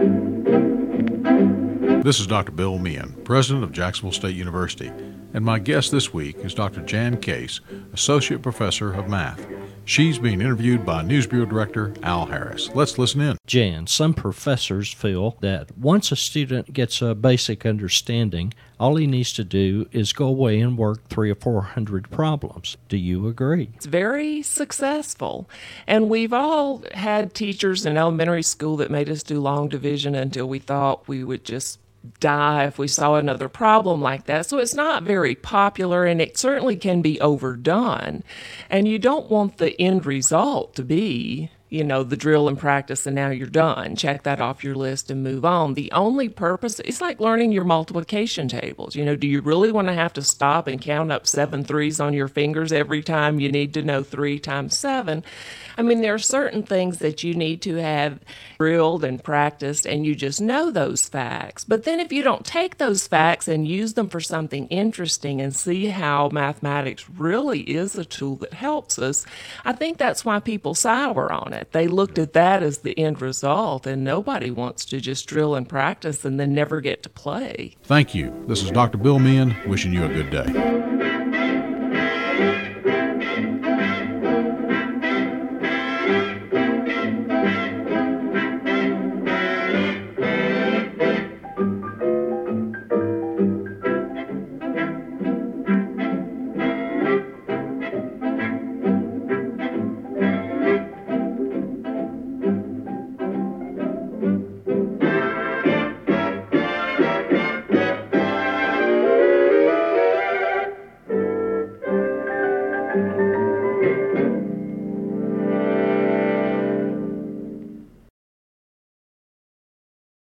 This is Dr. Bill Meehan, president of Jacksonville State University, and my guest this week is Dr. Jan Case, associate professor of math. She's being interviewed by News Bureau Director Al Harris. Let's listen in. Jan, some professors feel that once a student gets a basic understanding, all he needs to do is go away and work 300 or 400 problems. Do you agree? It's very successful. And we've all had teachers in elementary school that made us do long division until we thought we would just die if we saw another problem like that. So it's not very popular, and it certainly can be overdone. And you don't want the end result to be, the drill and practice and now you're done. Check that off your list and move on. The only purpose, it's like learning your multiplication tables. Do you really want to have to stop and count up 7 threes on your fingers every time you need to know 3 times 7? There are certain things that you need to have drilled and practiced, and you just know those facts. But then if you don't take those facts and use them for something interesting and see how mathematics really is a tool that helps us, I think that's why people sour on it. They looked at that as the end result, and nobody wants to just drill and practice and then never get to play. Thank you. This is Dr. Bill Meehan, wishing you a good day.